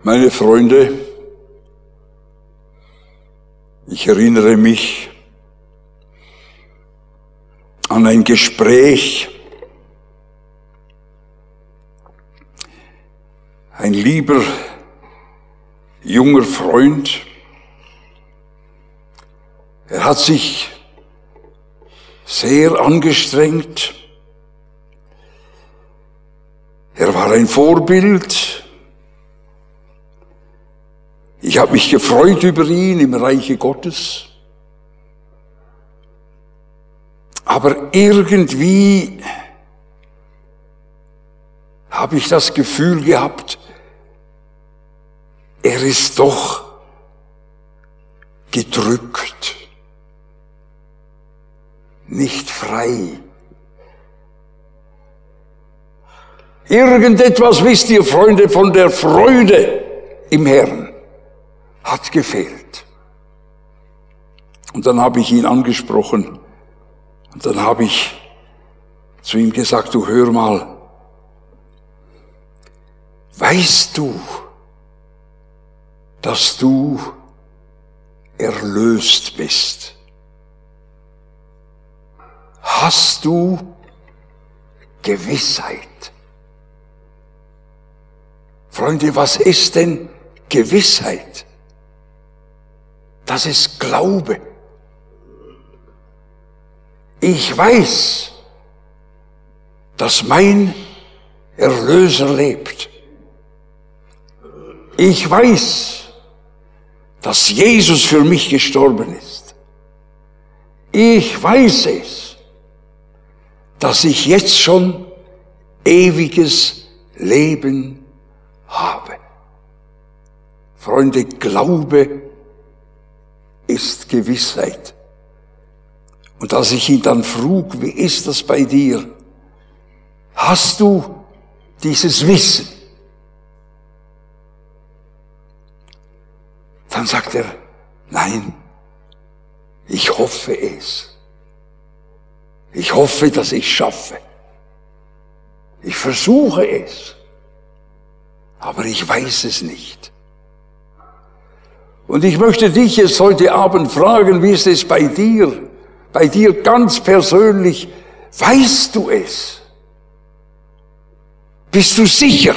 Meine Freunde, ich erinnere mich an ein Gespräch. Ein lieber, junger Freund, er hat sich sehr angestrengt. Er war ein Vorbild. Ich habe mich gefreut über ihn im Reiche Gottes. Aber irgendwie habe ich das Gefühl gehabt, er ist doch gedrückt, nicht frei. Irgendetwas, wisst ihr, Freunde, von der Freude im Herrn hat gefehlt. Und dann habe ich ihn angesprochen und dann habe ich zu ihm gesagt, du hör mal, weißt du, dass du erlöst bist? Hast du Gewissheit? Freunde, was ist denn Gewissheit? Das ist Glaube. Ich weiß, dass mein Erlöser lebt. Ich weiß, dass Jesus für mich gestorben ist. Ich weiß es, dass ich jetzt schon ewiges Leben habe. Freunde, Glaube ist Gewissheit. Und als ich ihn dann frug, wie ist das bei dir? Hast du dieses Wissen? Dann sagt er, nein, ich hoffe es. Ich hoffe, dass ich es schaffe. Ich versuche es, aber ich weiß es nicht. Und ich möchte dich jetzt heute Abend fragen, wie ist es bei dir? Bei dir ganz persönlich, weißt du es? Bist du sicher?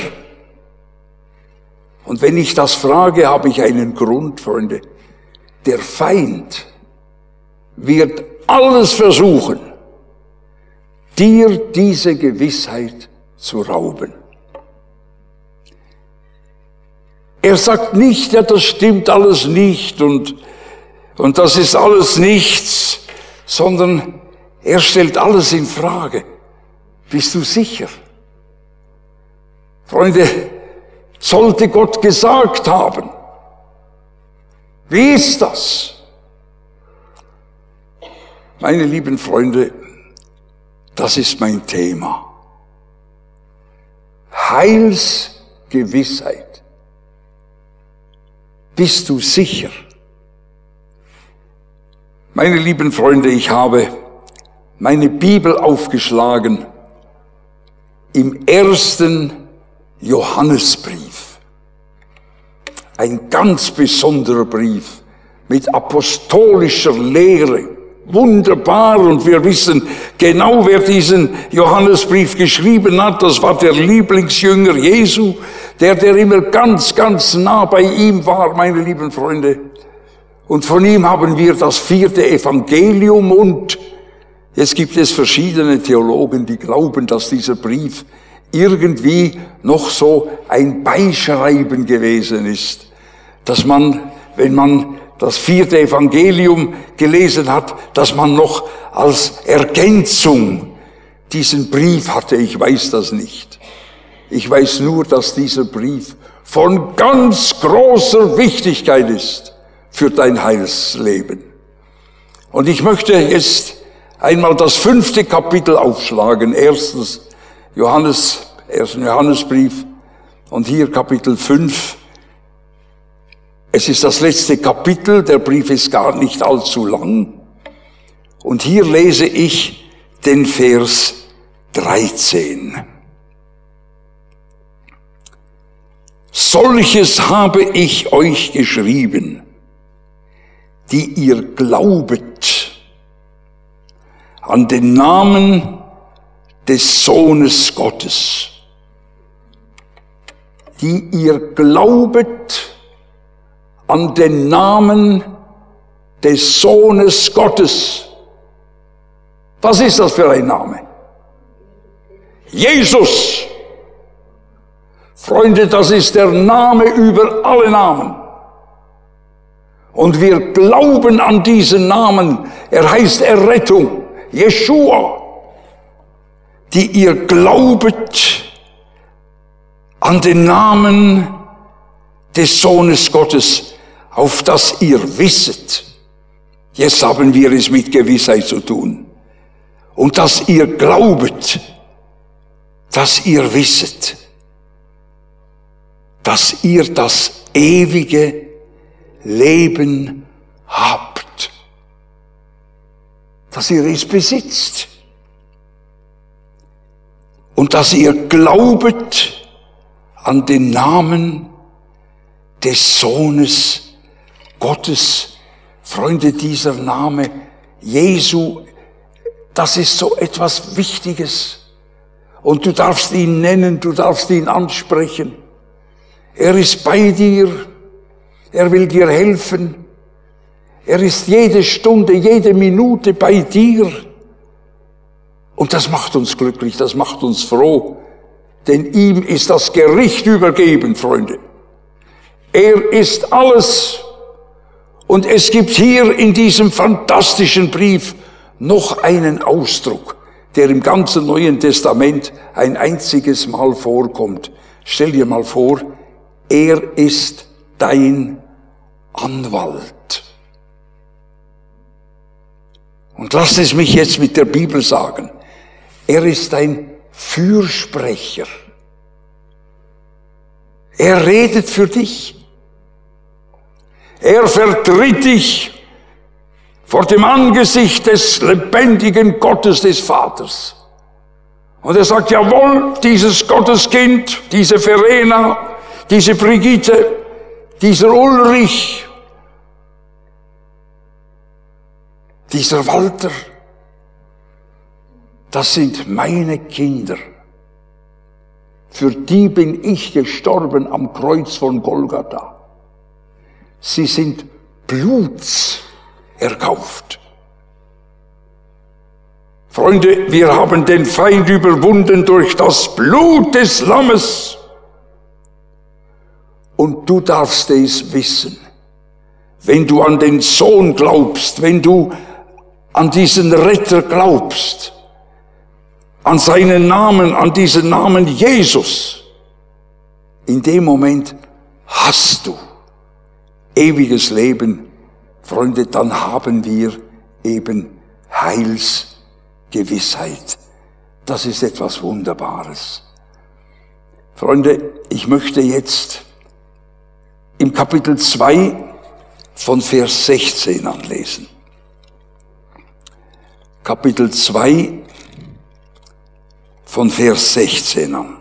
Und wenn ich das frage, habe ich einen Grund, Freunde. Der Feind wird alles versuchen, dir diese Gewissheit zu rauben. Er sagt nicht, ja, das stimmt alles nicht und das ist alles nichts, sondern er stellt alles in Frage. Bist du sicher? Freunde, sollte Gott gesagt haben, wie ist das? Meine lieben Freunde, das ist mein Thema. Heilsgewissheit. Bist du sicher? Meine lieben Freunde, ich habe meine Bibel aufgeschlagen im 1. Johannesbrief. Ein ganz besonderer Brief mit apostolischer Lehre. Wunderbar, und wir wissen genau, wer diesen Johannesbrief geschrieben hat. Das war der Lieblingsjünger Jesu, der immer ganz, ganz nah bei ihm war, meine lieben Freunde. Und von ihm haben wir das 4. Evangelium, und jetzt gibt es verschiedene Theologen, die glauben, dass dieser Brief irgendwie noch so ein Beischreiben gewesen ist, dass man, wenn man das 4. Evangelium gelesen hat, dass man noch als Ergänzung diesen Brief hatte. Ich weiß das nicht. Ich weiß nur, dass dieser Brief von ganz großer Wichtigkeit ist für dein Heilsleben. Und ich möchte jetzt einmal das 5. Kapitel aufschlagen, 1. Johannesbrief, und hier Kapitel 5. Es ist das letzte Kapitel, der Brief ist gar nicht allzu lang. Und hier lese ich den Vers 13. Solches habe ich euch geschrieben, die ihr glaubet an den Namen des Sohnes Gottes. Die ihr glaubet an den Namen des Sohnes Gottes. Was ist das für ein Name? Jesus. Freunde, das ist der Name über alle Namen. Und wir glauben an diesen Namen. Er heißt Errettung, Jeschua. Die ihr glaubet an den Namen des Sohnes Gottes, auf das ihr wisset. Jetzt haben wir es mit Gewissheit zu tun. Und dass ihr glaubet, dass ihr wisset, dass ihr das ewige Leben habt. Dass ihr es besitzt. Und dass ihr glaubet an den Namen des Sohnes Gottes. Freunde, dieser Name Jesu, das ist so etwas Wichtiges. Und du darfst ihn nennen, du darfst ihn ansprechen. Er ist bei dir, er will dir helfen. Er ist jede Stunde, jede Minute bei dir. Und das macht uns glücklich, das macht uns froh. Denn ihm ist das Gericht übergeben, Freunde. Er ist alles. Und es gibt hier in diesem fantastischen Brief noch einen Ausdruck, der im ganzen Neuen Testament ein einziges Mal vorkommt. Stell dir mal vor, er ist dein Anwalt. Und lass es mich jetzt mit der Bibel sagen. Er ist ein Fürsprecher. Er redet für dich. Er vertritt dich vor dem Angesicht des lebendigen Gottes, des Vaters. Und er sagt, jawohl, dieses Gotteskind, diese Verena, diese Brigitte, dieser Ulrich, dieser Walter, das sind meine Kinder. Für die bin ich gestorben am Kreuz von Golgatha. Sie sind blutserkauft. Freunde, wir haben den Feind überwunden durch das Blut des Lammes. Und du darfst es wissen, wenn du an den Sohn glaubst, wenn du an diesen Retter glaubst, an seinen Namen, an diesen Namen Jesus, in dem Moment hast du ewiges Leben. Freunde, dann haben wir eben Heilsgewissheit. Das ist etwas Wunderbares. Freunde, ich möchte jetzt im Kapitel 2 von Vers 16 anlesen. Kapitel 2 von Vers 16 an.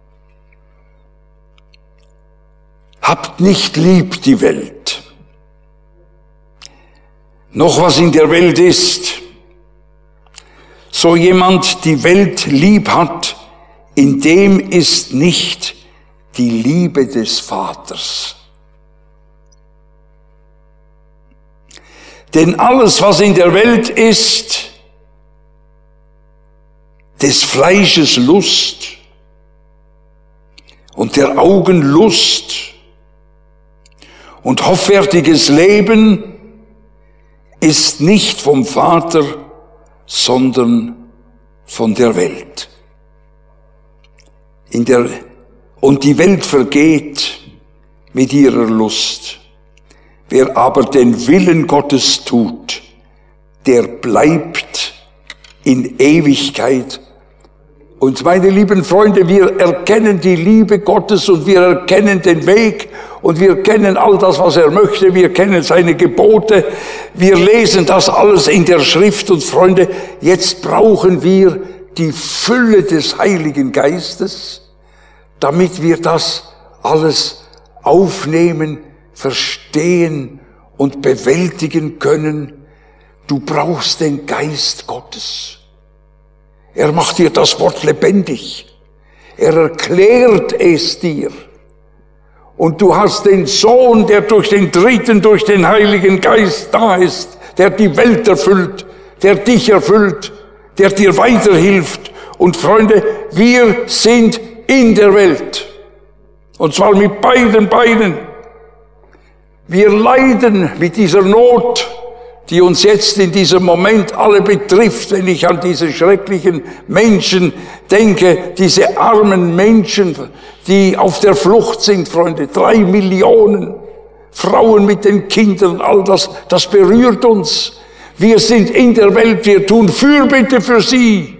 Habt nicht lieb die Welt, noch was in der Welt ist. So jemand die Welt lieb hat, in dem ist nicht die Liebe des Vaters. Denn alles, was in der Welt ist, des Fleisches Lust und der Augen Lust und hoffärtiges Leben, ist nicht vom Vater, sondern von der Welt. Und die Welt vergeht mit ihrer Lust. Wer aber den Willen Gottes tut, der bleibt in Ewigkeit. Und meine lieben Freunde, wir erkennen die Liebe Gottes und wir erkennen den Weg und wir kennen all das, was er möchte. Wir kennen seine Gebote. Wir lesen das alles in der Schrift. Und Freunde, jetzt brauchen wir die Fülle des Heiligen Geistes, damit wir das alles aufnehmen, verstehen und bewältigen können. Du brauchst den Geist Gottes. Er macht dir das Wort lebendig. Er erklärt es dir. Und du hast den Sohn, der durch den Dritten, durch den Heiligen Geist da ist, der die Welt erfüllt, der dich erfüllt, der dir weiterhilft. Und Freunde, wir sind in der Welt. Und zwar mit beiden Beinen. Wir leiden mit dieser Not, die uns jetzt in diesem Moment alle betrifft, wenn ich an diese schrecklichen Menschen denke, diese armen Menschen, die auf der Flucht sind, Freunde, 3 Millionen Frauen mit den Kindern, all das berührt uns. Wir sind in der Welt, wir tun Fürbitte für sie.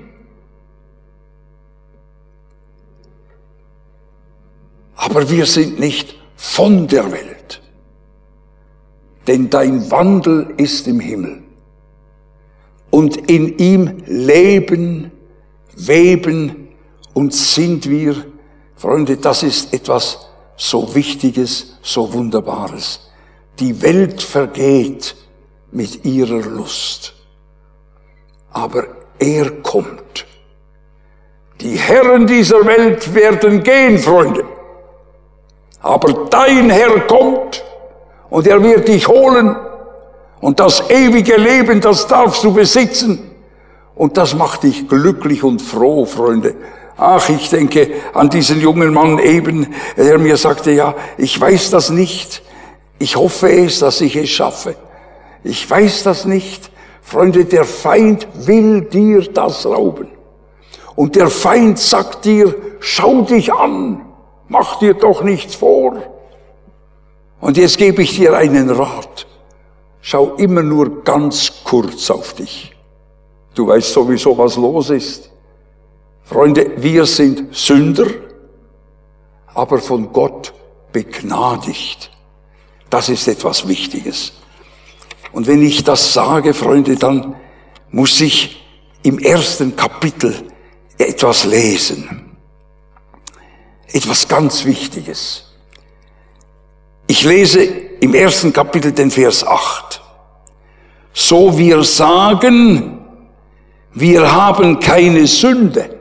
Aber wir sind nicht von der Welt. Denn dein Wandel ist im Himmel. Und in ihm leben, weben und sind wir. Freunde, das ist etwas so Wichtiges, so Wunderbares. Die Welt vergeht mit ihrer Lust. Aber er kommt. Die Herren dieser Welt werden gehen, Freunde. Aber dein Herr kommt. Und er wird dich holen. Und das ewige Leben, das darfst du besitzen. Und das macht dich glücklich und froh, Freunde. Ach, ich denke an diesen jungen Mann eben, der mir sagte, ja, ich weiß das nicht. Ich hoffe es, dass ich es schaffe. Ich weiß das nicht. Freunde, der Feind will dir das rauben. Und der Feind sagt dir, schau dich an. Mach dir doch nichts vor. Und jetzt gebe ich dir einen Rat. Schau immer nur ganz kurz auf dich. Du weißt sowieso, was los ist. Freunde, wir sind Sünder, aber von Gott begnadigt. Das ist etwas Wichtiges. Und wenn ich das sage, Freunde, dann muss ich im 1. Kapitel etwas lesen. Etwas ganz Wichtiges. Ich lese im 1. Kapitel den Vers 8. So wir sagen, wir haben keine Sünde.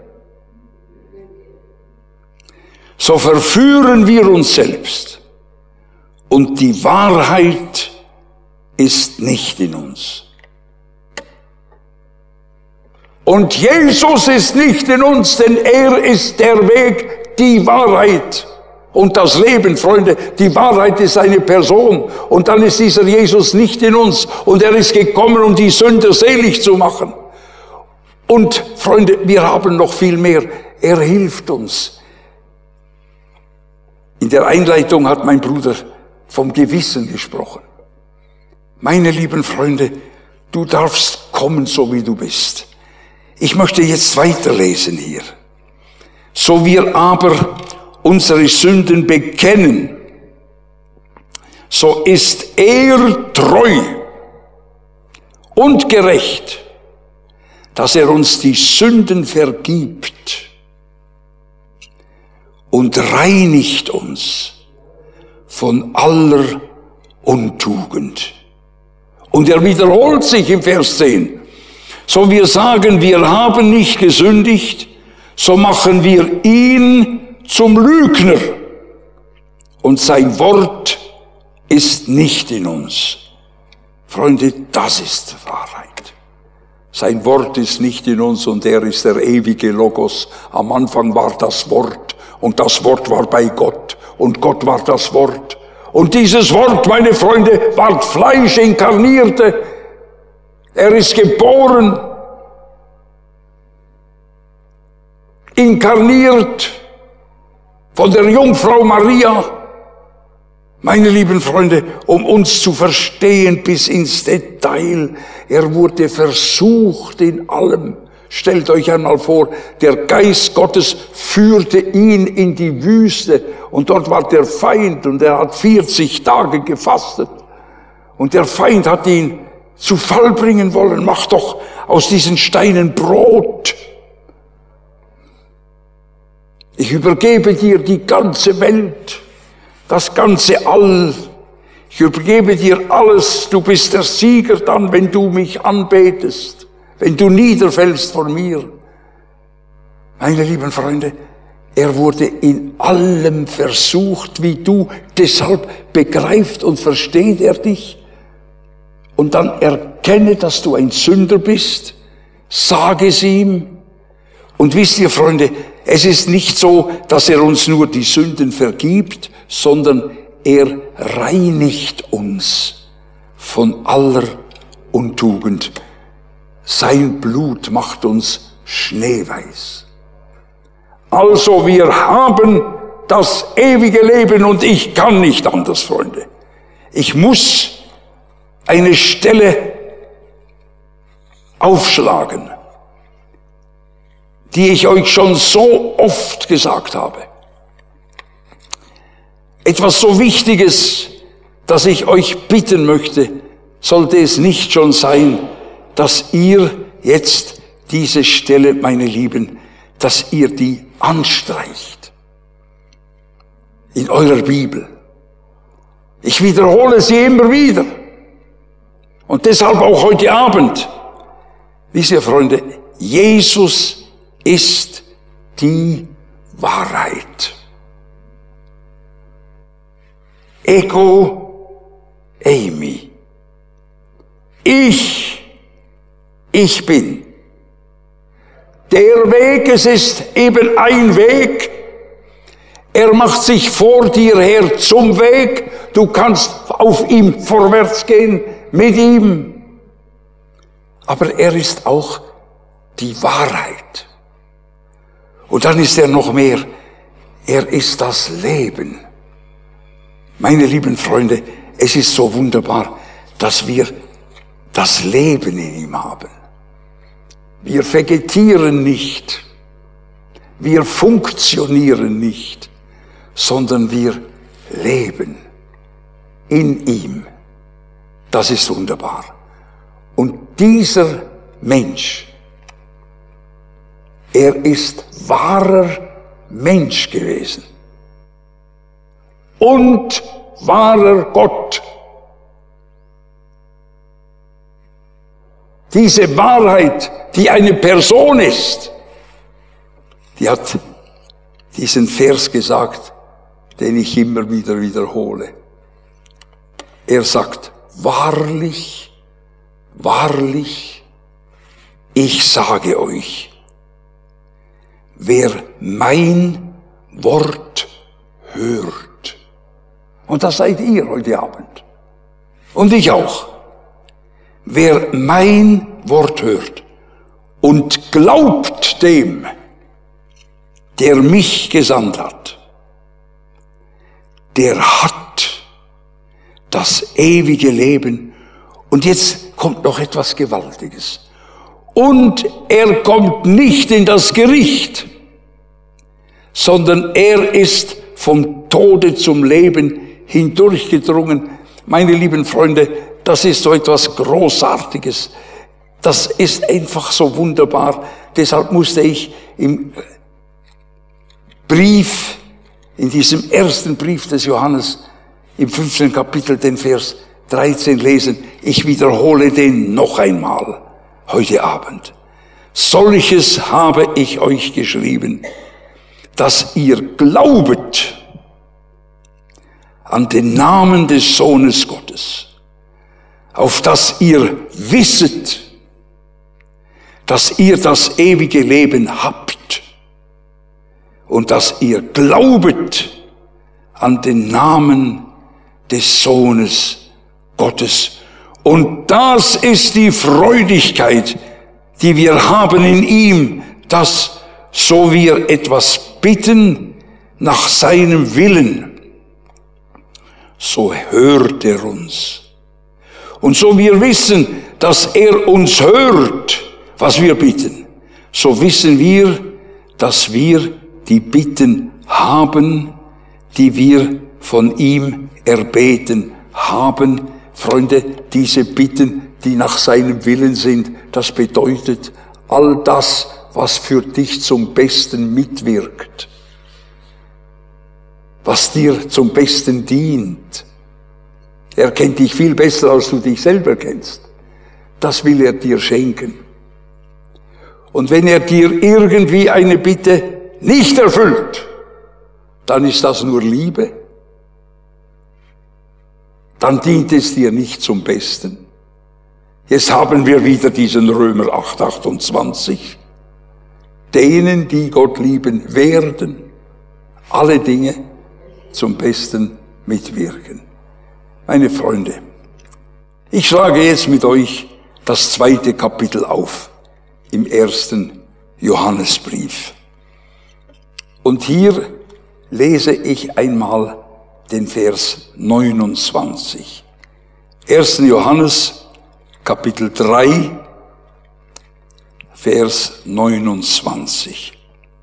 So verführen wir uns selbst. Und die Wahrheit ist nicht in uns. Und Jesus ist nicht in uns, denn er ist der Weg, die Wahrheit und das Leben, Freunde. Die Wahrheit ist eine Person. Und dann ist dieser Jesus nicht in uns. Und er ist gekommen, um die Sünder selig zu machen. Und, Freunde, wir haben noch viel mehr. Er hilft uns. In der Einleitung hat mein Bruder vom Gewissen gesprochen. Meine lieben Freunde, du darfst kommen, so wie du bist. Ich möchte jetzt weiterlesen hier. So wir aber unsere Sünden bekennen, so ist er treu und gerecht, dass er uns die Sünden vergibt und reinigt uns von aller Untugend. Und er wiederholt sich im Vers 10. So wir sagen, wir haben nicht gesündigt, so machen wir ihn zum Lügner. Und sein Wort ist nicht in uns. Freunde, das ist Wahrheit. Sein Wort ist nicht in uns und er ist der ewige Logos. Am Anfang war das Wort und das Wort war bei Gott und Gott war das Wort. Und dieses Wort, meine Freunde, ward Fleisch, inkarnierte. Er ist geboren, inkarniert von der Jungfrau Maria. Meine lieben Freunde, um uns zu verstehen bis ins Detail, er wurde versucht in allem. Stellt euch einmal vor, der Geist Gottes führte ihn in die Wüste und dort war der Feind und er hat 40 Tage gefastet. Und der Feind hat ihn zu Fall bringen wollen. Mach doch aus diesen Steinen Brot. Ich übergebe dir die ganze Welt. das ganze All. Ich übergebe dir alles, du bist der Sieger dann, wenn du mich anbetest, wenn du niederfällst vor mir. Meine lieben Freunde, er wurde in allem versucht wie du, deshalb begreift und versteht er dich. Und dann erkenne, dass du ein Sünder bist, sage es ihm. Und wisst ihr, Freunde, es ist nicht so, dass er uns nur die Sünden vergibt, sondern er reinigt uns von aller Untugend. Sein Blut macht uns schneeweiß. Also wir haben das ewige Leben und ich kann nicht anders, Freunde. Ich muss eine Stelle aufschlagen, die ich euch schon so oft gesagt habe. Etwas so Wichtiges, das ich euch bitten möchte, sollte es nicht schon sein, dass ihr jetzt diese Stelle, meine Lieben, dass ihr die anstreicht in eurer Bibel. Ich wiederhole sie immer wieder. Und deshalb auch heute Abend. Wisst ihr, Freunde, Jesus ist die Wahrheit. Ego eimi. Ich bin. Der Weg, es ist eben ein Weg. Er macht sich vor dir her zum Weg. Du kannst auf ihm vorwärts gehen, mit ihm. Aber er ist auch die Wahrheit. Und dann ist er noch mehr. Er ist das Leben. Meine lieben Freunde, es ist so wunderbar, dass wir das Leben in ihm haben. Wir vegetieren nicht, wir funktionieren nicht, sondern wir leben in ihm. Das ist wunderbar. Und dieser Mensch, er ist wahrer Mensch gewesen und wahrer Gott. Diese Wahrheit, die eine Person ist, die hat diesen Vers gesagt, den ich immer wieder wiederhole. Er sagt, wahrlich, wahrlich, ich sage euch, wer mein Wort hört, und das seid ihr heute Abend, und ich auch, wer mein Wort hört und glaubt dem, der mich gesandt hat, der hat das ewige Leben. Und jetzt kommt noch etwas Gewaltiges. Und er kommt nicht in das Gericht, sondern er ist vom Tode zum Leben hindurchgedrungen. Meine lieben Freunde, das ist so etwas Großartiges. Das ist einfach so wunderbar. Deshalb musste ich im Brief, in diesem ersten Brief des Johannes, im 15. Kapitel, den Vers 13 lesen. Ich wiederhole den noch einmal heute Abend. Solches habe ich euch geschrieben, dass ihr glaubet an den Namen des Sohnes Gottes, auf dass ihr wisset, dass ihr das ewige Leben habt und dass ihr glaubet an den Namen des Sohnes Gottes. Und das ist die Freudigkeit, die wir haben in ihm, dass so wir etwas bitten nach seinem Willen, so hört er uns. Und so wir wissen, dass er uns hört, was wir bitten, so wissen wir, dass wir die Bitten haben, die wir von ihm erbeten haben. Freunde, diese Bitten, die nach seinem Willen sind, das bedeutet all das, was für dich zum Besten mitwirkt. was dir zum Besten dient. Er kennt dich viel besser, als du dich selber kennst. Das will er dir schenken. Und wenn er dir irgendwie eine Bitte nicht erfüllt, dann ist das nur Liebe. Dann dient es dir nicht zum Besten. Jetzt haben wir wieder diesen Römer 8, 28. Denen, die Gott lieben, werden alle Dinge zum Besten mitwirken. Meine Freunde, ich schlage jetzt mit euch das 2. Kapitel auf im 1. Johannesbrief. Und hier lese ich einmal den Vers 29. 1. Johannes, Kapitel 3, Vers 29.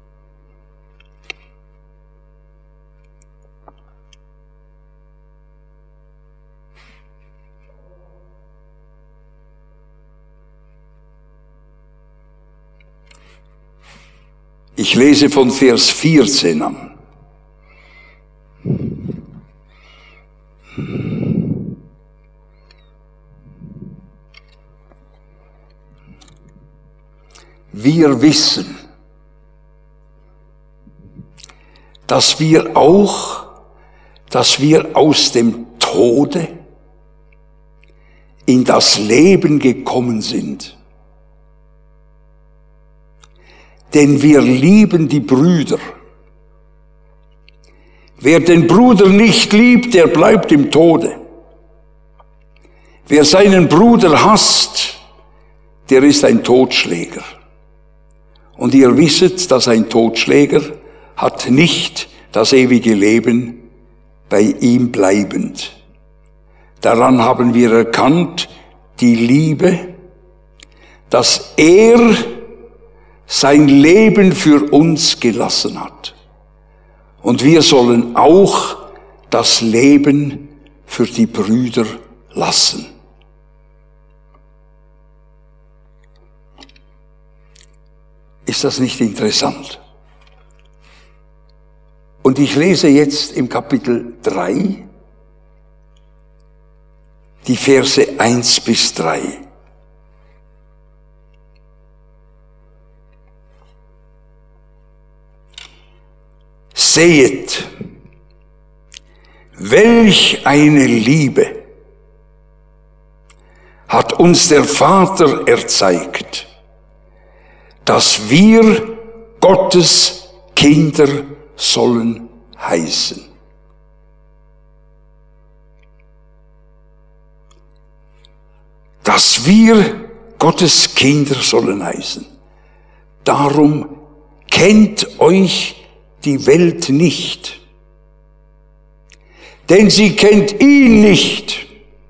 Ich lese von Vers 14 an. Wir wissen, dass wir aus dem Tode in das Leben gekommen sind. Denn wir lieben die Brüder. Wer den Bruder nicht liebt, der bleibt im Tode. Wer seinen Bruder hasst, der ist ein Totschläger. Und ihr wisset, dass ein Totschläger hat nicht das ewige Leben bei ihm bleibend. Daran haben wir erkannt, die Liebe, dass er sein Leben für uns gelassen hat. Und wir sollen auch das Leben für die Brüder lassen. Ist das nicht interessant? Und ich lese jetzt im Kapitel 3 die Verse 1 bis 3. Sehet, welch eine Liebe hat uns der Vater erzeigt, dass wir Gottes Kinder sollen heißen. Dass wir Gottes Kinder sollen heißen. Darum kennt euch die Welt nicht, denn sie kennt ihn nicht.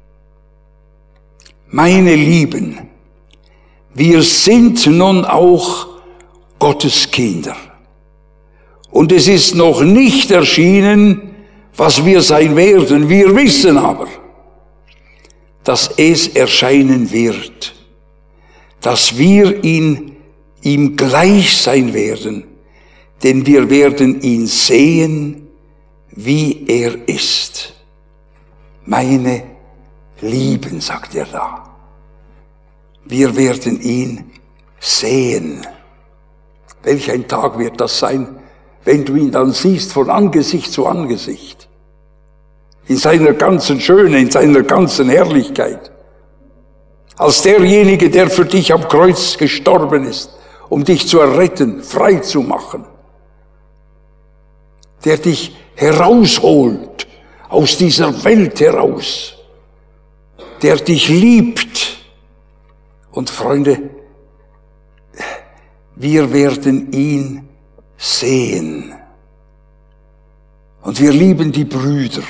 Meine Lieben, wir sind nun auch Gottes Kinder. Und es ist noch nicht erschienen, was wir sein werden. Wir wissen aber, dass es erscheinen wird, dass wir ihm gleich sein werden, denn wir werden ihn sehen, wie er ist. Meine Lieben, sagt er da. Wir werden ihn sehen. Welch ein Tag wird das sein, wenn du ihn dann siehst von Angesicht zu Angesicht. In seiner ganzen Schöne, in seiner ganzen Herrlichkeit. Als derjenige, der für dich am Kreuz gestorben ist, um dich zu erretten, frei zu machen. Der dich herausholt, aus dieser Welt heraus. Der dich liebt. Und Freunde, wir werden ihn sehen. Und wir lieben die Brüder.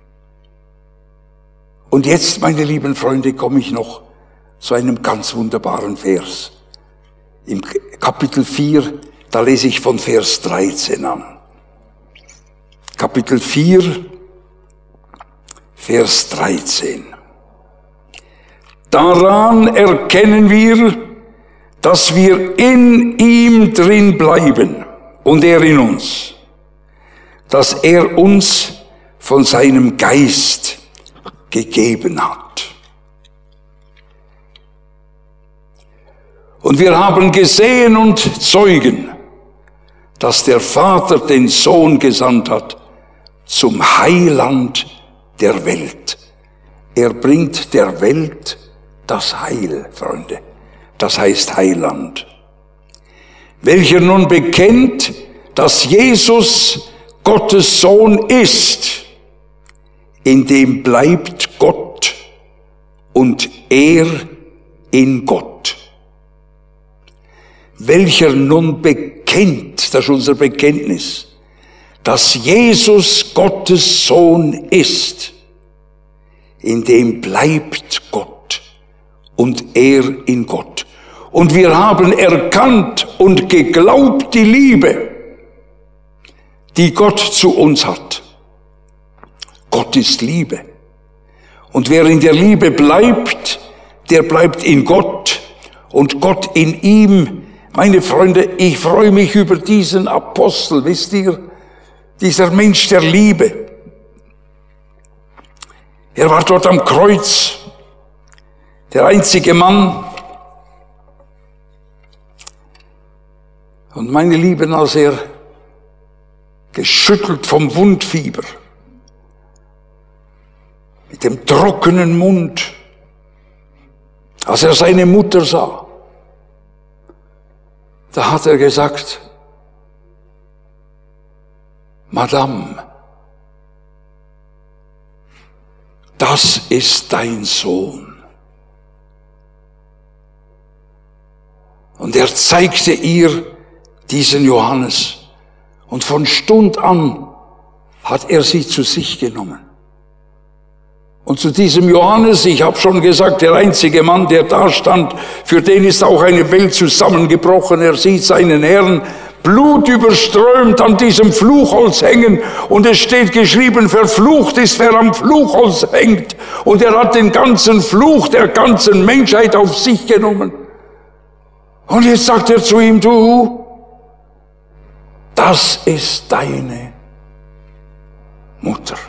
Und jetzt, meine lieben Freunde, komme ich noch zu einem ganz wunderbaren Vers. Im Kapitel 4, da lese ich von Vers 13 an. Kapitel 4, Vers 13. Daran erkennen wir, dass wir in ihm drin bleiben und er in uns. das er uns von seinem Geist gegeben hat. Und wir haben gesehen und zeugen, dass der Vater den Sohn gesandt hat zum Heiland der Welt. Er bringt der Welt das Heil, Freunde. Das heißt Heiland. Welcher nun bekennt, dass Jesus Gottes Sohn ist, in dem bleibt Gott und er in Gott. Welcher nun bekennt, das ist unser Bekenntnis, dass Jesus Gottes Sohn ist, in dem bleibt Gott und er in Gott. Und wir haben erkannt und geglaubt die Liebe, die Gott zu uns hat. Gott ist Liebe. Und wer in der Liebe bleibt, der bleibt in Gott und Gott in ihm. Meine Freunde, ich freue mich über diesen Apostel, wisst ihr, dieser Mensch der Liebe. Er war dort am Kreuz, der einzige Mann. Und meine Lieben, als er geschüttelt vom Wundfieber, mit dem trockenen Mund, als er seine Mutter sah, da hat er gesagt, Madame, das ist dein Sohn. Und er zeigte ihr diesen Johannes. Und von Stund an hat er sie zu sich genommen. Und zu diesem Johannes, ich habe schon gesagt, der einzige Mann, der da stand, für den ist auch eine Welt zusammengebrochen. Er sieht seinen Herrn blutüberströmt an diesem Fluchholz hängen. Und es steht geschrieben, verflucht ist, wer am Fluchholz hängt. Und er hat den ganzen Fluch der ganzen Menschheit auf sich genommen. Und jetzt sagt er zu ihm, du, das ist deine Mutter.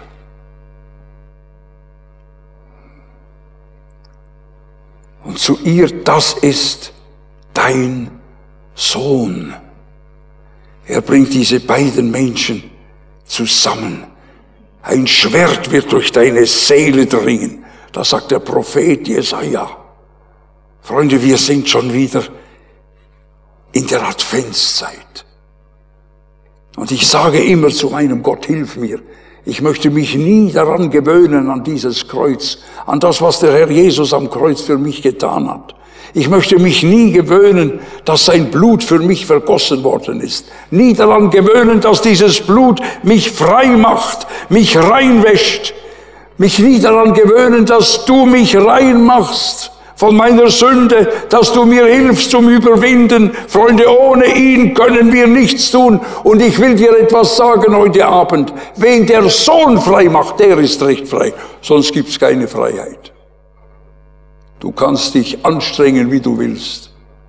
Und zu ihr, das ist dein Sohn. Er bringt diese beiden Menschen zusammen. Ein Schwert wird durch deine Seele dringen. Das sagt der Prophet Jesaja. Freunde, wir sind schon wieder in der Adventszeit. Und ich sage immer zu meinem Gott, hilf mir. Ich möchte mich nie daran gewöhnen, an dieses Kreuz, an das, was der Herr Jesus am Kreuz für mich getan hat. Ich möchte mich nie gewöhnen, dass sein Blut für mich vergossen worden ist. Nie daran gewöhnen, dass dieses Blut mich frei macht, mich reinwäscht. Mich nie daran gewöhnen, dass du mich rein machst von meiner Sünde, dass du mir hilfst zum Überwinden. Freunde, ohne ihn können wir nichts tun. Und ich will dir etwas sagen heute Abend. Wen der Sohn frei macht, der ist recht frei. Sonst gibt's keine Freiheit. Du kannst dich anstrengen, wie du willst.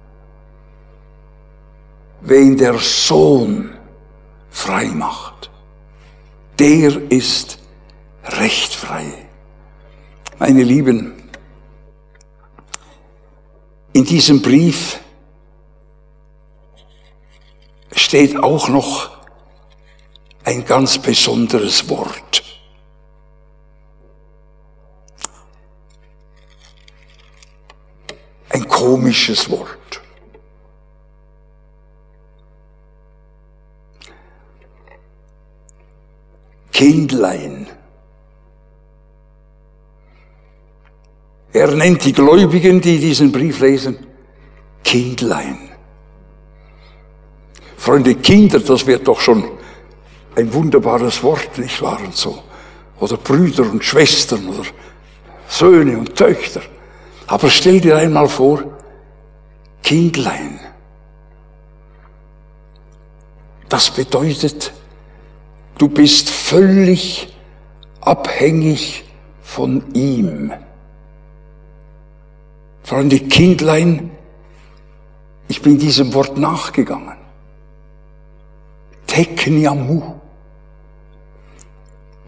Wen der Sohn frei macht, der ist recht frei. Meine Lieben, in diesem Brief steht auch noch ein ganz besonderes Wort. Ein komisches Wort. Kindlein. Er nennt die Gläubigen, die diesen Brief lesen, Kindlein. Freunde, Kinder, das wird doch schon ein wunderbares Wort, nicht wahr? Und so. Oder Brüder und Schwestern oder Söhne und Töchter. Aber stell dir einmal vor, Kindlein. Das bedeutet, du bist völlig abhängig von ihm. Freunde, Kindlein, ich bin diesem Wort nachgegangen. Tekniamu.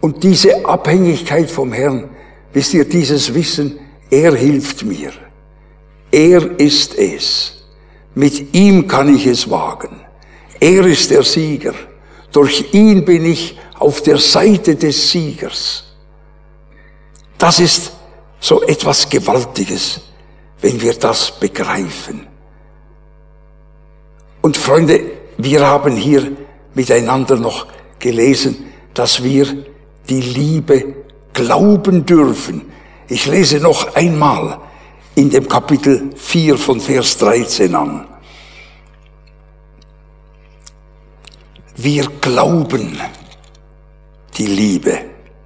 Und diese Abhängigkeit vom Herrn, wisst ihr, dieses Wissen, er hilft mir. Er ist es. Mit ihm kann ich es wagen. Er ist der Sieger. Durch ihn bin ich auf der Seite des Siegers. Das ist so etwas Gewaltiges, wenn wir das begreifen. Und Freunde, wir haben hier miteinander noch gelesen, dass wir die Liebe glauben dürfen. Ich lese noch einmal in dem Kapitel 4 von Vers 13 an. Wir glauben die Liebe.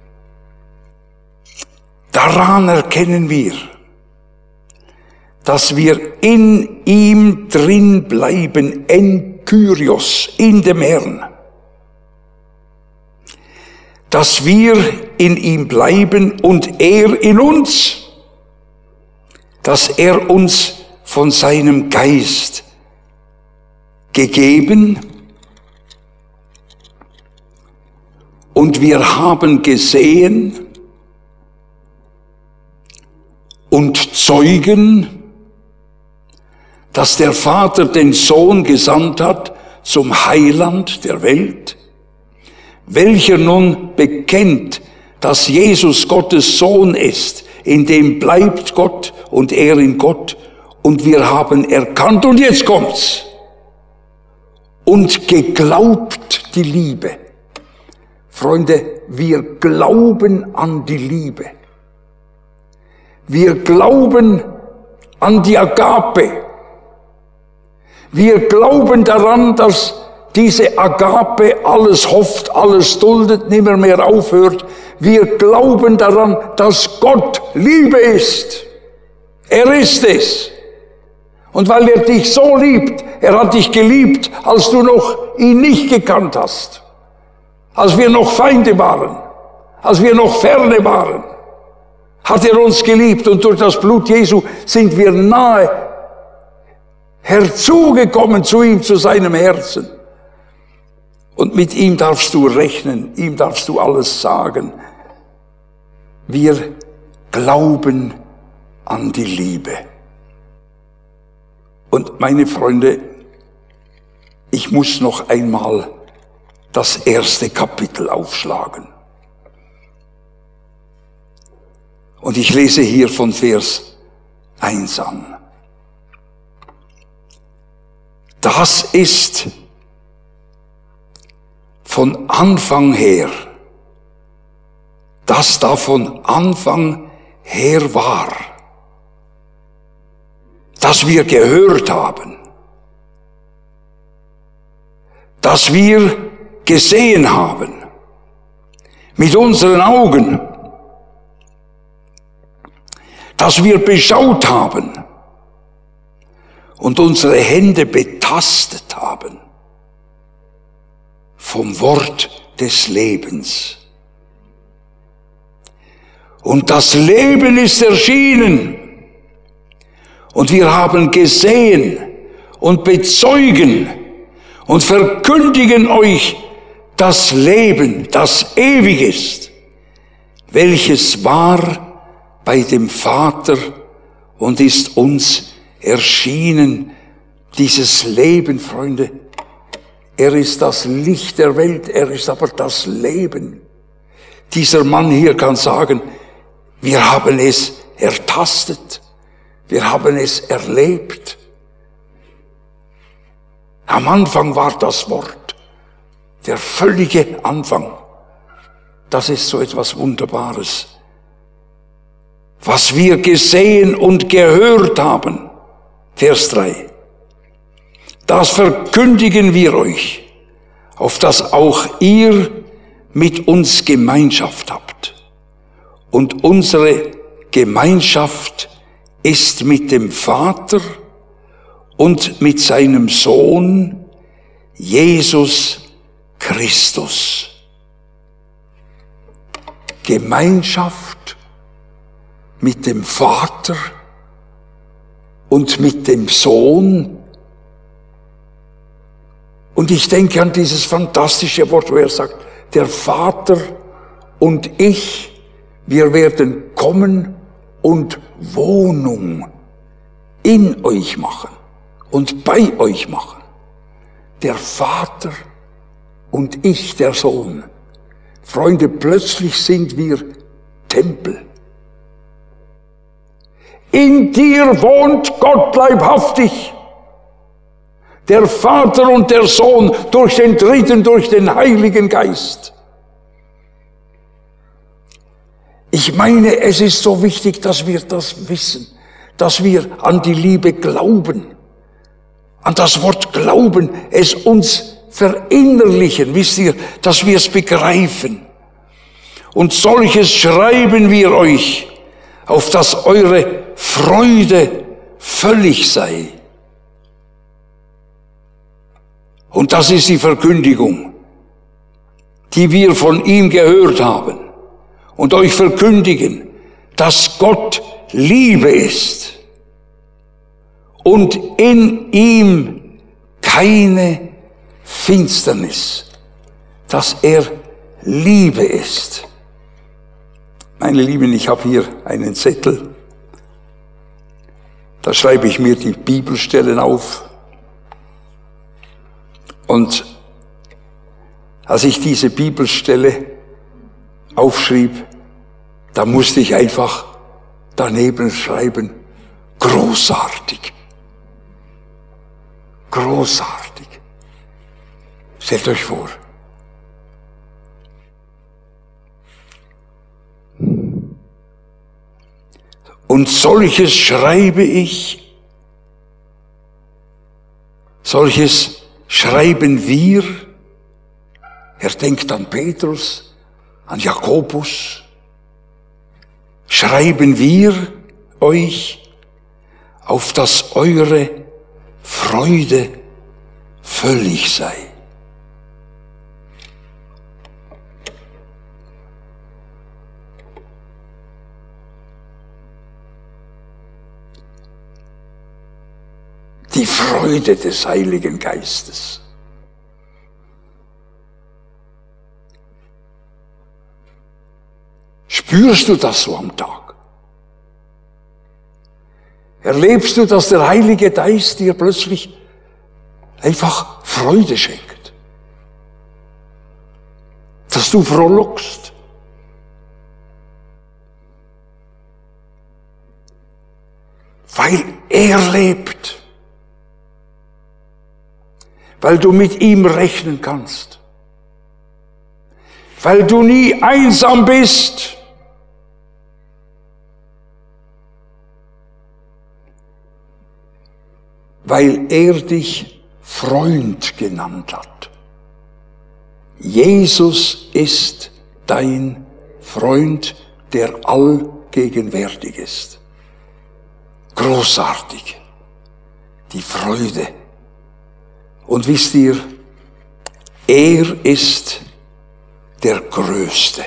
Daran erkennen wir, dass wir in ihm drin bleiben, en Kyrios, in dem Herrn. Dass wir in ihm bleiben und er in uns, dass er uns von seinem Geist gegeben und wir haben gesehen und zeugen, dass der Vater den Sohn gesandt hat zum Heiland der Welt, welcher nun bekennt, dass Jesus Gottes Sohn ist, in dem bleibt Gott und er in Gott, und wir haben erkannt, und jetzt kommt's, und geglaubt die Liebe. Freunde, wir glauben an die Liebe. Wir glauben an die Agape. Wir glauben daran, dass diese Agape alles hofft, alles duldet, nimmer mehr aufhört. Wir glauben daran, dass Gott Liebe ist. Er ist es. Und weil er dich so liebt, er hat dich geliebt, als du noch ihn nicht gekannt hast. Als wir noch Feinde waren. Als wir noch ferne waren. Hat er uns geliebt, und durch das Blut Jesu sind wir nahe herzugekommen zu ihm, zu seinem Herzen. Und mit ihm darfst du rechnen, ihm darfst du alles sagen. Wir glauben an die Liebe. Und meine Freunde, ich muss noch einmal das erste Kapitel aufschlagen. Und ich lese hier von Vers 1 an. Das ist von Anfang her, das da von Anfang her war, das wir gehört haben, das wir gesehen haben, mit unseren Augen, das wir beschaut haben und unsere Hände betastet haben vom Wort des Lebens. Und das Leben ist erschienen und wir haben gesehen und bezeugen und verkündigen euch das Leben, das ewig ist, welches war bei dem Vater und ist uns erschienen. Dieses Leben, Freunde, er ist das Licht der Welt, er ist aber das Leben. Dieser Mann hier kann sagen, wir haben es ertastet, wir haben es erlebt. Am Anfang war das Wort, der völlige Anfang. Das ist so etwas Wunderbares. Was wir gesehen und gehört haben, Vers 3, das verkündigen wir euch, auf dass auch ihr mit uns Gemeinschaft habt. Und unsere Gemeinschaft ist mit dem Vater und mit seinem Sohn, Jesus Christus. Gemeinschaft mit dem Vater und mit dem Sohn. Und ich denke an dieses fantastische Wort, wo er sagt, der Vater und ich, wir werden kommen und Wohnung in euch machen und bei euch machen. Der Vater und ich, der Sohn. Freunde, plötzlich sind wir Tempel. In dir wohnt Gott leibhaftig. Der Vater und der Sohn durch den Dritten, durch den Heiligen Geist. Ich meine, es ist so wichtig, dass wir das wissen, dass wir an die Liebe glauben, an das Wort glauben, es uns verinnerlichen, wisst ihr, dass wir es begreifen. Und solches schreiben wir euch, auf dass eure Freude völlig sei. Und das ist die Verkündigung, die wir von ihm gehört haben und euch verkündigen, dass Gott Liebe ist und in ihm keine Finsternis, dass er Liebe ist. Meine Lieben, ich habe hier einen Zettel, da schreibe ich mir die Bibelstellen auf. Und als ich diese Bibelstelle aufschrieb, da musste ich einfach daneben schreiben, großartig. Großartig. Stellt euch vor. Und solches schreibe ich, solches schreiben wir. Er denkt an Petrus, an Jakobus. Schreiben wir euch, auf dass eure Freude völlig sei. Die Freude des Heiligen Geistes. Spürst du das so am Tag? Erlebst du, dass der Heilige Geist dir plötzlich einfach Freude schenkt? Dass du frohlockst? Weil er lebt. Weil du mit ihm rechnen kannst. Weil du nie einsam bist. Weil er dich Freund genannt hat. Jesus ist dein Freund, der allgegenwärtig ist. Großartig. Die Freude. Und wisst ihr, er ist der Größte.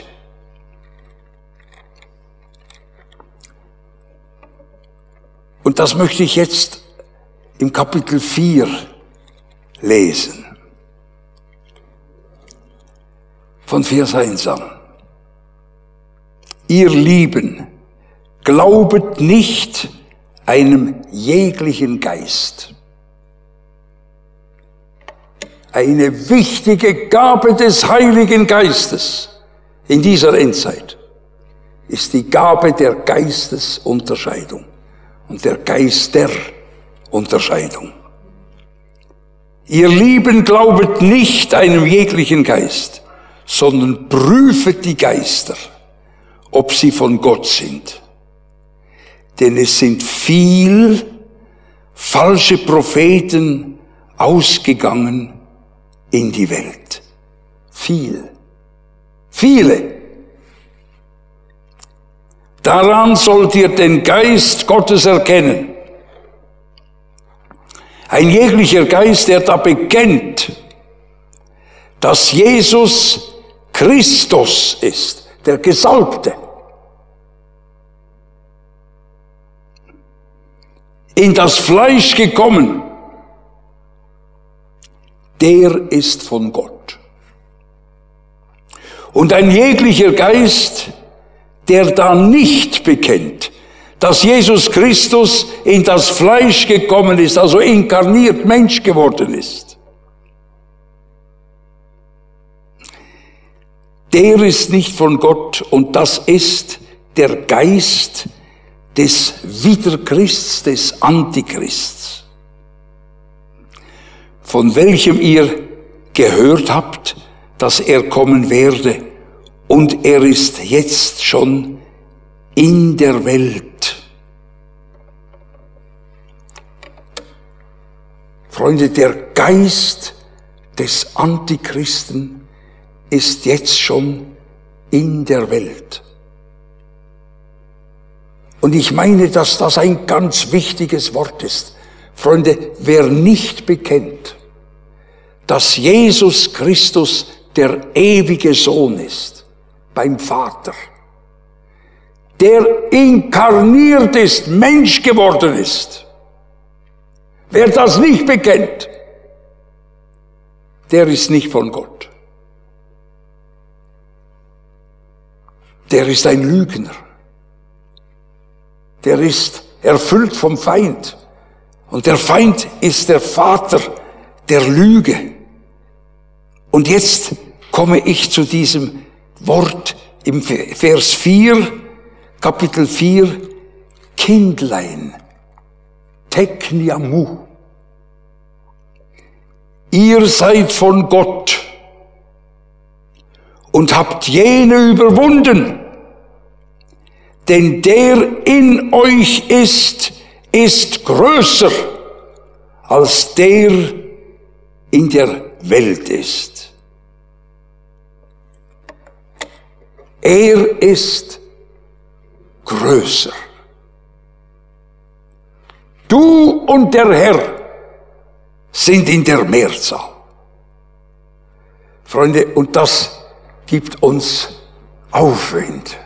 Und das möchte ich jetzt im Kapitel 4 lesen. Von Vers 1 an. Ihr Lieben, glaubet nicht einem jeglichen Geist. Eine wichtige Gabe des Heiligen Geistes in dieser Endzeit ist die Gabe der Geistesunterscheidung und der Geisterunterscheidung. Ihr Lieben, glaubet nicht einem jeglichen Geist, sondern prüfet die Geister, ob sie von Gott sind. Denn es sind viel falsche Propheten ausgegangen in die Welt. Viele. Daran sollt ihr den Geist Gottes erkennen. Ein jeglicher Geist, der da bekennt, dass Jesus Christus ist, der Gesalbte, in das Fleisch gekommen, der ist von Gott. Und ein jeglicher Geist, der da nicht bekennt, dass Jesus Christus in das Fleisch gekommen ist, also inkarniert Mensch geworden ist, der ist nicht von Gott, und das ist der Geist des Widerchrists, des Antichrists, von welchem ihr gehört habt, dass er kommen werde, und er ist jetzt schon in der Welt. Freunde, der Geist des Antichristen ist jetzt schon in der Welt. Und ich meine, dass das ein ganz wichtiges Wort ist. Freunde, wer nicht bekennt, dass Jesus Christus der ewige Sohn ist beim Vater, der inkarniert ist, Mensch geworden ist. Wer das nicht bekennt, der ist nicht von Gott. Der ist ein Lügner. Der ist erfüllt vom Feind. Und der Feind ist der Vater der Lüge. Und jetzt komme ich zu diesem Wort im Vers 4, Kapitel 4, Kindlein, Tekniamu. Ihr seid von Gott und habt jene überwunden, denn der in euch ist größer als der in der Welt ist. Er ist größer. Du und der Herr sind in der Mehrzahl. Freunde, und das gibt uns Aufwind.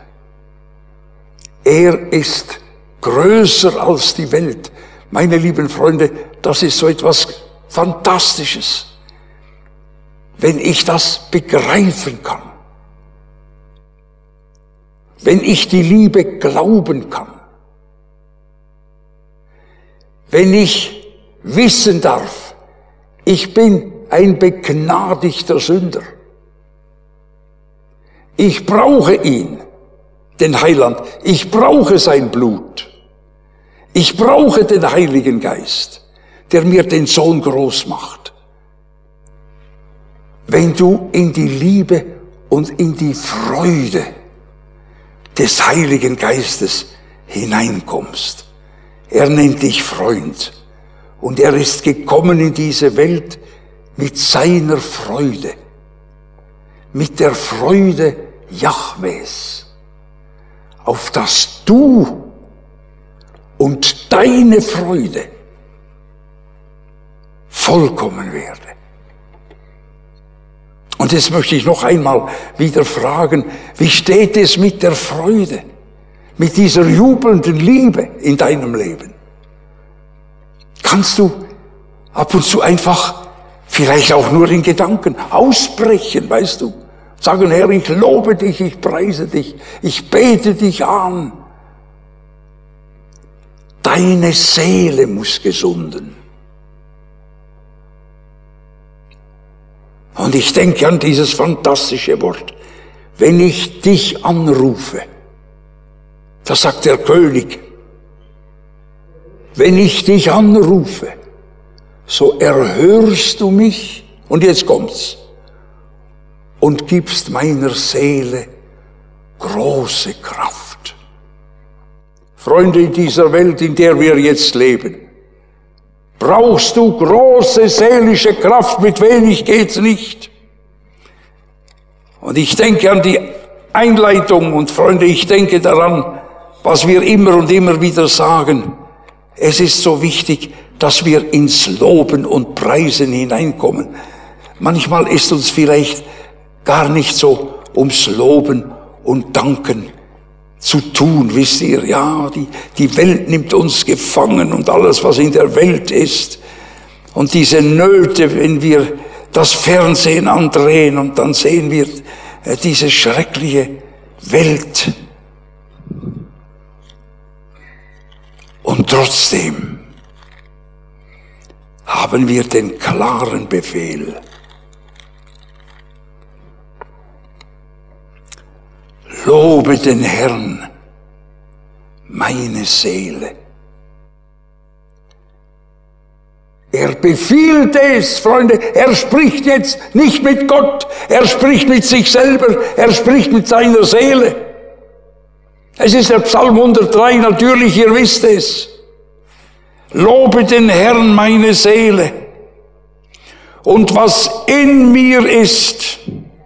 Er ist größer als die Welt. Meine lieben Freunde, das ist so etwas Fantastisches, wenn ich das begreifen kann. Wenn ich die Liebe glauben kann, wenn ich wissen darf, ich bin ein begnadigter Sünder. Ich brauche ihn, den Heiland. Ich brauche sein Blut. Ich brauche den Heiligen Geist, der mir den Sohn groß macht. Wenn du in die Liebe und in die Freude des Heiligen Geistes hineinkommst. Er nennt dich Freund. Und er ist gekommen in diese Welt mit seiner Freude. Mit der Freude Jahwes. Auf dass du und deine Freude vollkommen werde. Und jetzt möchte ich noch einmal wieder fragen, wie steht es mit der Freude, mit dieser jubelnden Liebe in deinem Leben? Kannst du ab und zu einfach, vielleicht auch nur in Gedanken, ausbrechen, weißt du? Sagen, Herr, ich lobe dich, ich preise dich, ich bete dich an. Deine Seele muss gesunden. Und ich denke an dieses fantastische Wort. Wenn ich dich anrufe, das sagt der König, wenn ich dich anrufe, so erhörst du mich, und jetzt kommt's, und gibst meiner Seele große Kraft. Freunde, in dieser Welt, in der wir jetzt leben, brauchst du große seelische Kraft, mit wenig geht's nicht. Und ich denke an die Einleitung, und Freunde, ich denke daran, was wir immer und immer wieder sagen. Es ist so wichtig, dass wir ins Loben und Preisen hineinkommen. Manchmal ist uns vielleicht gar nicht so ums Loben und Danken zu tun, wisst ihr, ja, die Welt nimmt uns gefangen und alles, was in der Welt ist. Und diese Nöte, wenn wir das Fernsehen andrehen und dann sehen wir diese schreckliche Welt. Und trotzdem haben wir den klaren Befehl, lobe den Herrn, meine Seele. Er befiehlt es, Freunde, er spricht jetzt nicht mit Gott, er spricht mit sich selber, er spricht mit seiner Seele. Es ist der Psalm 103, natürlich, ihr wisst es. Lobe den Herrn, meine Seele, und was in mir ist,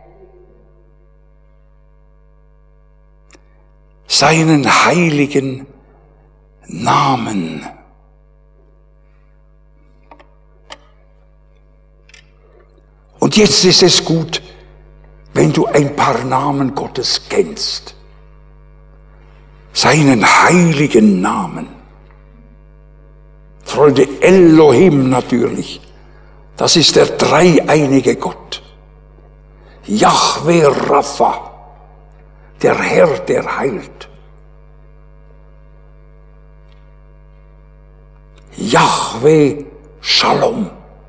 seinen heiligen Namen. Und jetzt ist es gut, wenn du ein paar Namen Gottes kennst. Seinen heiligen Namen. Freunde, Elohim natürlich. Das ist der dreieinige Gott. Jahwe Rapha, der Herr, der heilt. Jahwe Shalom,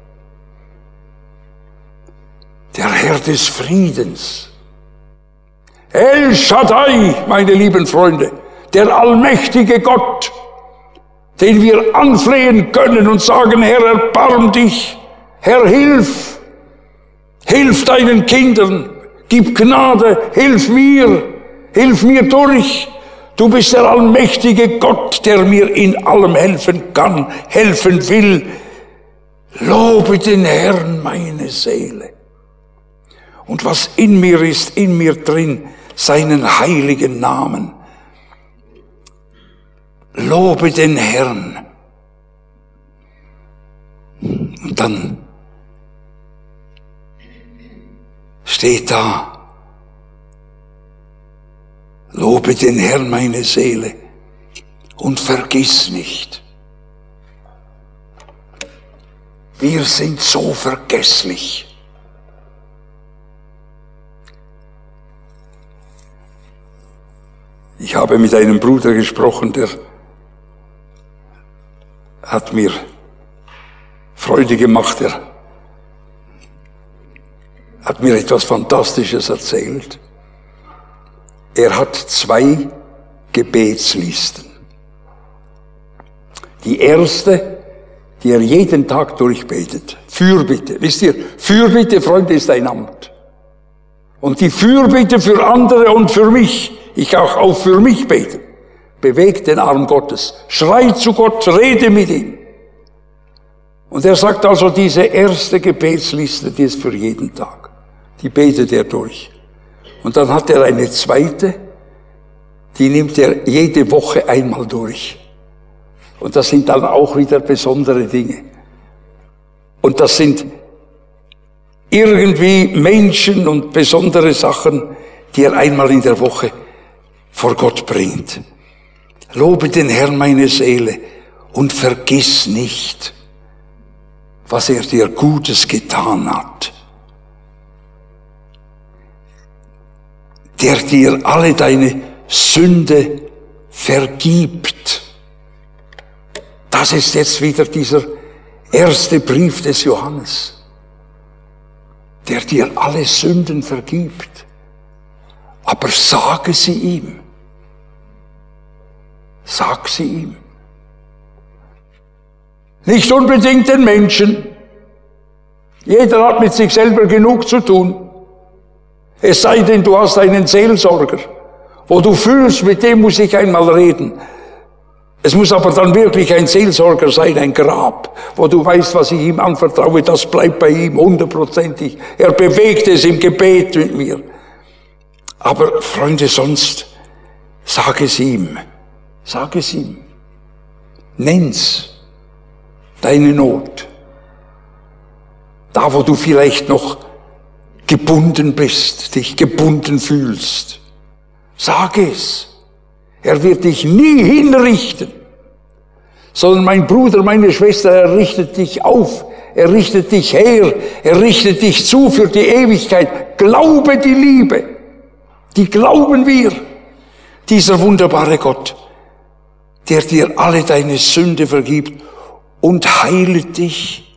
der Herr des Friedens. El Shaddai, meine lieben Freunde, der allmächtige Gott, den wir anflehen können und sagen, Herr, erbarm dich, Herr, hilf deinen Kindern, gib Gnade, hilf mir durch. Du bist der allmächtige Gott, der mir in allem helfen kann, helfen will. Lobe den Herrn, meine Seele. Und was in mir ist, in mir drin, seinen heiligen Namen. Lobe den Herrn. Und dann steht da, lobe den Herrn, meine Seele, und vergiss nicht. Wir sind so vergesslich. Ich habe mit einem Bruder gesprochen, der hat mir Freude gemacht, er hat mir etwas Fantastisches erzählt. Er hat 2 Gebetslisten. Die erste, die er jeden Tag durchbetet. Fürbitte. Wisst ihr, Fürbitte, Freunde, ist ein Amt. Und die Fürbitte für andere und für mich, ich auch für mich bete. Bewegt den Arm Gottes. Schrei zu Gott, rede mit ihm. Und er sagt also, diese erste Gebetsliste, die ist für jeden Tag. Die betet er durch. Und dann hat er eine zweite, die nimmt er jede Woche einmal durch. Und das sind dann auch wieder besondere Dinge. Und das sind irgendwie Menschen und besondere Sachen, die er einmal in der Woche vor Gott bringt. Lobe den Herrn, meine Seele, und vergiss nicht, was er dir Gutes getan hat. Der dir alle deine Sünde vergibt. Das ist jetzt wieder dieser erste Brief des Johannes. Der dir alle Sünden vergibt. Aber sage sie ihm. Sag sie ihm. Nicht unbedingt den Menschen. Jeder hat mit sich selber genug zu tun. Es sei denn, du hast einen Seelsorger, wo du fühlst, mit dem muss ich einmal reden. Es muss aber dann wirklich ein Seelsorger sein, ein Grab, wo du weißt, was ich ihm anvertraue, das bleibt bei ihm 100%. Er bewegt es im Gebet mit mir. Aber Freunde, sonst sag es ihm. Sag es ihm. Nenn's. Deine Not. Da, wo du vielleicht noch gebunden bist, dich gebunden fühlst. Sag es. Er wird dich nie hinrichten, sondern mein Bruder, meine Schwester, er richtet dich auf, er richtet dich her, er richtet dich zu für die Ewigkeit. Glaube die Liebe. Die glauben wir. Dieser wunderbare Gott, der dir alle deine Sünde vergibt und heilet dich.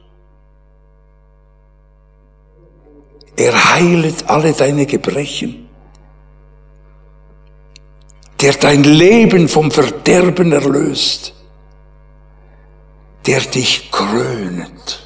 Er heilet alle deine Gebrechen. Der dein Leben vom Verderben erlöst. Der dich krönet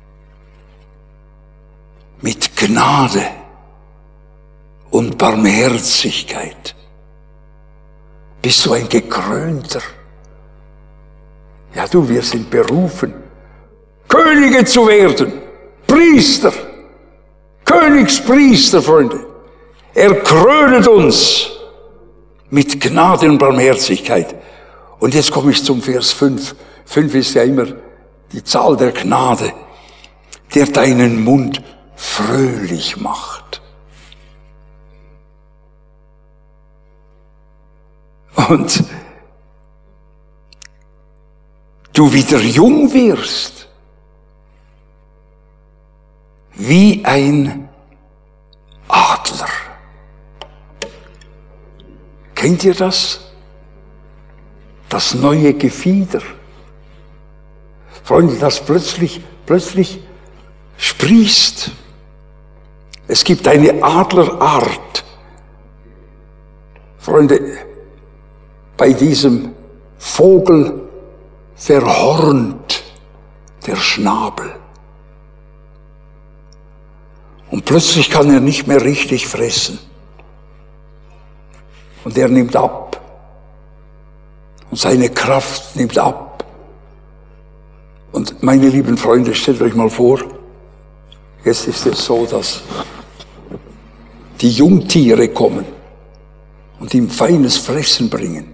mit Gnade und Barmherzigkeit. Bist du ein Gekrönter? Ja, wir sind berufen, Könige zu werden, Priester, Königspriester, Freunde. Er krönet uns mit Gnade und Barmherzigkeit. Und jetzt komme ich zum Vers 5. 5 ist ja immer die Zahl der Gnade, der deinen Mund fröhlich macht. Und du wieder jung wirst, wie ein Adler. Kennt ihr das? Das neue Gefieder. Freunde, das plötzlich sprießt. Es gibt eine Adlerart. Freunde, bei diesem Vogel verhornt der Schnabel. Und plötzlich kann er nicht mehr richtig fressen. Und er nimmt ab. Und seine Kraft nimmt ab. Und meine lieben Freunde, stellt euch mal vor, jetzt ist es so, dass die Jungtiere kommen und ihm feines Fressen bringen.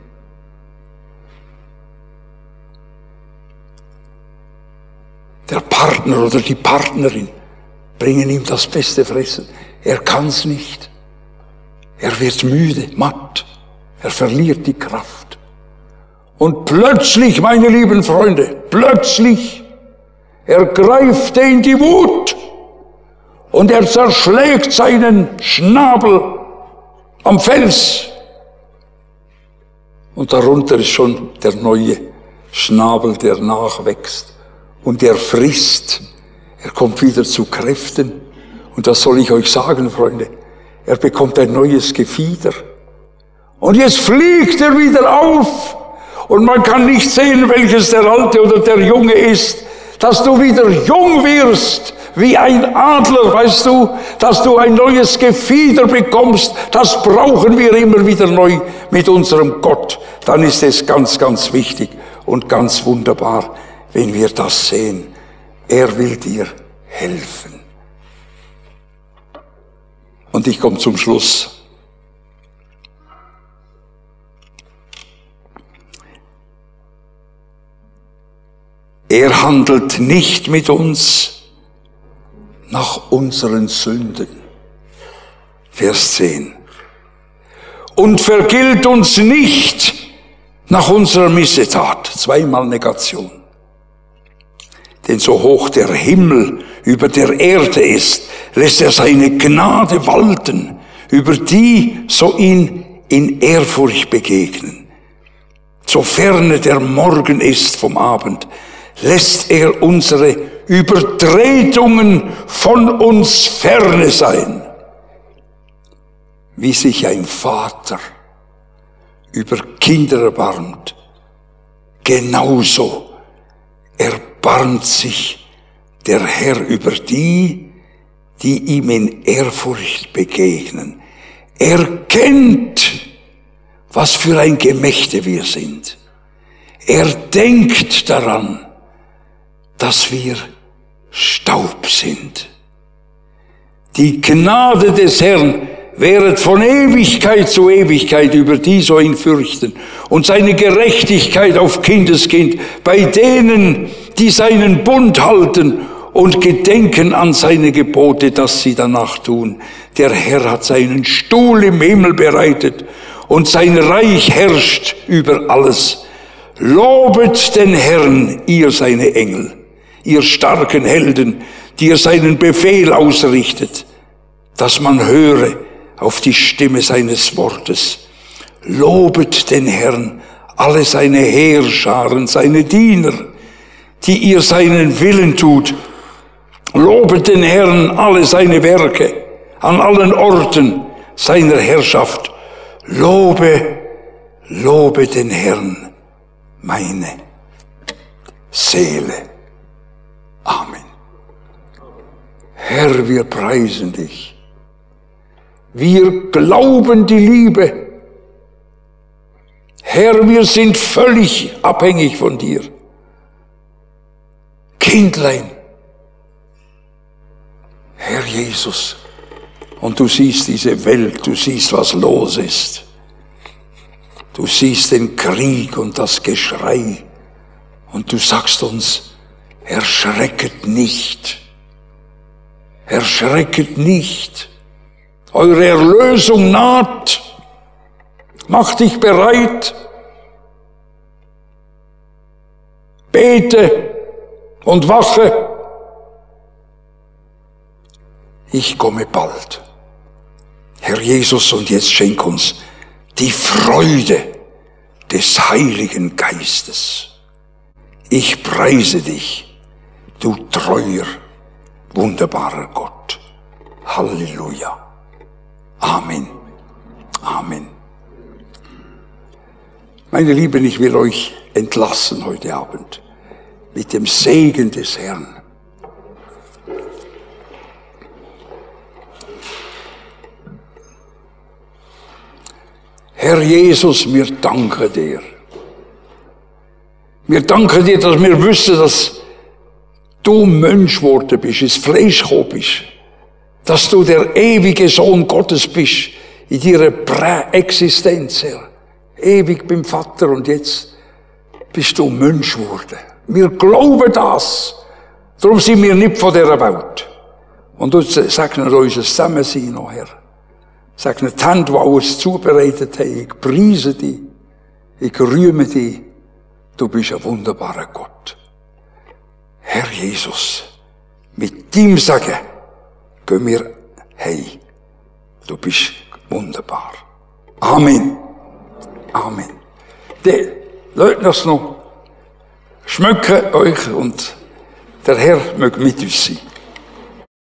Der Partner oder die Partnerin bringen ihm das beste Fressen. Er kann's nicht. Er wird müde, matt. Er verliert die Kraft. Und plötzlich, meine lieben Freunde, plötzlich ergreift ihn die Wut und er zerschlägt seinen Schnabel am Fels. Und darunter ist schon der neue Schnabel, der nachwächst. Und er frisst, er kommt wieder zu Kräften. Und das soll ich euch sagen, Freunde, er bekommt ein neues Gefieder. Und jetzt fliegt er wieder auf. Und man kann nicht sehen, welches der Alte oder der Junge ist, dass du wieder jung wirst, wie ein Adler, weißt du, dass du ein neues Gefieder bekommst. Das brauchen wir immer wieder neu mit unserem Gott. Dann ist es ganz, ganz wichtig und ganz wunderbar, wenn wir das sehen. Er will dir helfen. Und ich komme zum Schluss. Er handelt nicht mit uns nach unseren Sünden. Vers 10. Und vergilt uns nicht nach unserer Missetat. Zweimal Negation. Denn so hoch der Himmel über der Erde ist, lässt er seine Gnade walten, über die so ihn in Ehrfurcht begegnen. So ferne der Morgen ist vom Abend, lässt er unsere Übertretungen von uns ferne sein. Wie sich ein Vater über Kinder erbarmt, genauso erbarmt sich der Herr über die, die ihm in Ehrfurcht begegnen. Er kennt, was für ein Gemächte wir sind. Er denkt daran, dass wir Staub sind. Die Gnade des Herrn wäret von Ewigkeit zu Ewigkeit über die so ihn fürchten und seine Gerechtigkeit auf Kindeskind bei denen, die seinen Bund halten und gedenken an seine Gebote, dass sie danach tun. Der Herr hat seinen Stuhl im Himmel bereitet und sein Reich herrscht über alles. Lobet den Herrn, ihr seine Engel, ihr starken Helden, die ihr seinen Befehl ausrichtet, dass man höre, auf die Stimme seines Wortes. Lobet den Herrn, alle seine Heerscharen, seine Diener, die ihr seinen Willen tut. Lobet den Herrn, alle seine Werke, an allen Orten seiner Herrschaft. Lobe den Herrn, meine Seele. Amen. Herr, wir preisen dich. Wir glauben die Liebe. Herr, wir sind völlig abhängig von dir. Kindlein, Herr Jesus, und du siehst diese Welt, du siehst, was los ist. Du siehst den Krieg und das Geschrei und du sagst uns, erschrecket nicht. Erschrecket nicht. Eure Erlösung naht. Mach dich bereit. Bete und wache. Ich komme bald. Herr Jesus, und jetzt schenk uns die Freude des Heiligen Geistes. Ich preise dich, du treuer, wunderbarer Gott. Halleluja. Amen. Amen. Meine Lieben, ich will euch entlassen heute Abend mit dem Segen des Herrn. Herr Jesus, wir danken dir. Wir danken dir, dass wir wissen, dass du Mensch geworden bist, ins Fleisch gekommen bist. Dass du der ewige Sohn Gottes bist, in deiner Präexistenz, Herr. Ewig beim Vater und jetzt bist du Mensch geworden. Wir glauben das. Darum sind wir nicht von dieser Welt. Und du segne unser Zusammensein noch, Herr. Segne die Hände, die alles zubereitet haben. Ich preise dich. Ich rühme dich. Du bist ein wunderbarer Gott. Herr Jesus, mit deinem Segen gehen wir heim. Du bist wunderbar. Amen. Amen. Lasst uns noch schmücken euch und der Herr möge mit uns sein.